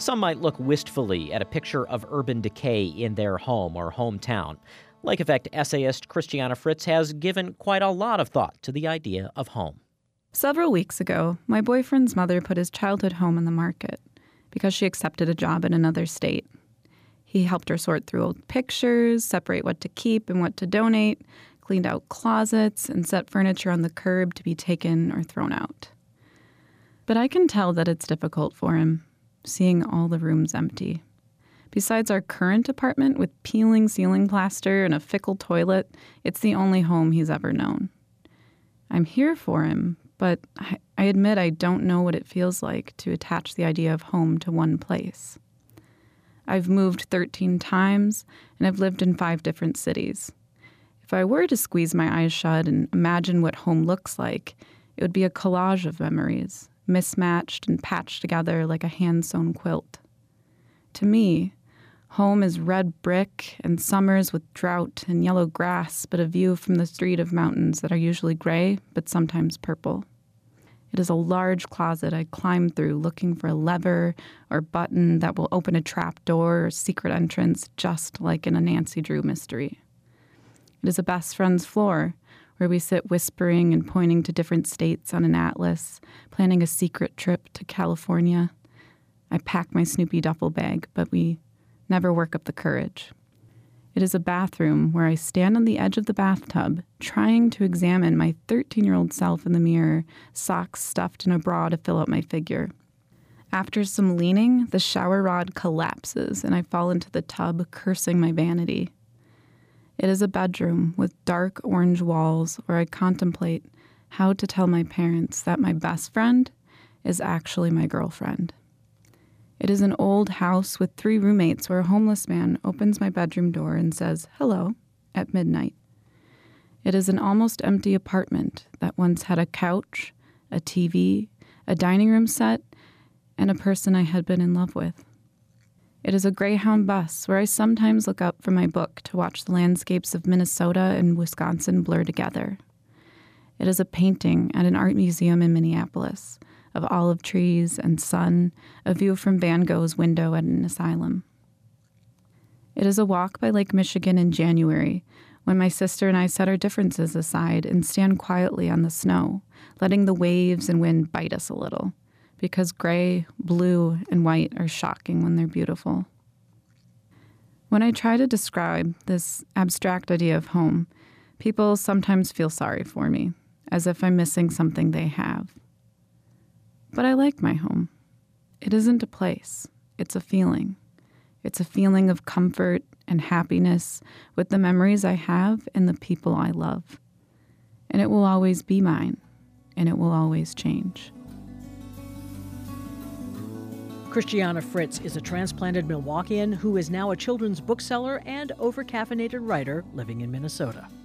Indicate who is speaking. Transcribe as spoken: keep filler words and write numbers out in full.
Speaker 1: Some might look wistfully at a picture of urban decay in their home or hometown. Lake Effect essayist Christiana Fritz has given quite a lot of thought to the idea of home.
Speaker 2: Several weeks ago, my boyfriend's mother put his childhood home on the market because she accepted a job in another state. He helped her sort through old pictures, separate what to keep and what to donate, cleaned out closets, and set furniture on the curb to be taken or thrown out. But I can tell that it's difficult for him, seeing all the rooms empty. Besides our current apartment with peeling ceiling plaster and a fickle toilet, it's the only home he's ever known. I'm here for him, but I, I admit I don't know what it feels like to attach the idea of home to one place. I've moved thirteen times, and I've lived in five different cities. If I were to squeeze my eyes shut and imagine what home looks like, it would be a collage of memories, mismatched and patched together like a hand-sewn quilt. To me, home is red brick and summers with drought and yellow grass, but a view from the street of mountains that are usually gray, but sometimes purple. It is a large closet I climb through looking for a lever or button that will open a trap door or secret entrance, just like in a Nancy Drew mystery. It is a best friend's floor, where we sit whispering and pointing to different states on an atlas, planning a secret trip to California. I pack my Snoopy duffel bag, but we never work up the courage. It is a bathroom where I stand on the edge of the bathtub, trying to examine my thirteen-year-old self in the mirror, socks stuffed in a bra to fill out my figure. After some leaning, the shower rod collapses, and I fall into the tub, cursing my vanity. It is a bedroom with dark orange walls where I contemplate how to tell my parents that my best friend is actually my girlfriend. It is an old house with three roommates where a homeless man opens my bedroom door and says, "Hello," at midnight. It is an almost empty apartment that once had a couch, a T V, a dining room set, and a person I had been in love with. It is a Greyhound bus where I sometimes look up from my book to watch the landscapes of Minnesota and Wisconsin blur together. It is a painting at an art museum in Minneapolis of olive trees and sun, a view from Van Gogh's window at an asylum. It is a walk by Lake Michigan in January, when my sister and I set our differences aside and stand quietly on the snow, letting the waves and wind bite us a little, because gray, blue, and white are shocking when they're beautiful. When I try to describe this abstract idea of home, people sometimes feel sorry for me, as if I'm missing something they have. But I like my home. It isn't a place. It's a feeling. It's a feeling of comfort and happiness with the memories I have and the people I love. And it will always be mine, and it will always change.
Speaker 3: Christiana Fritz is a transplanted Milwaukeean who is now a children's bookseller and overcaffeinated writer living in Minnesota.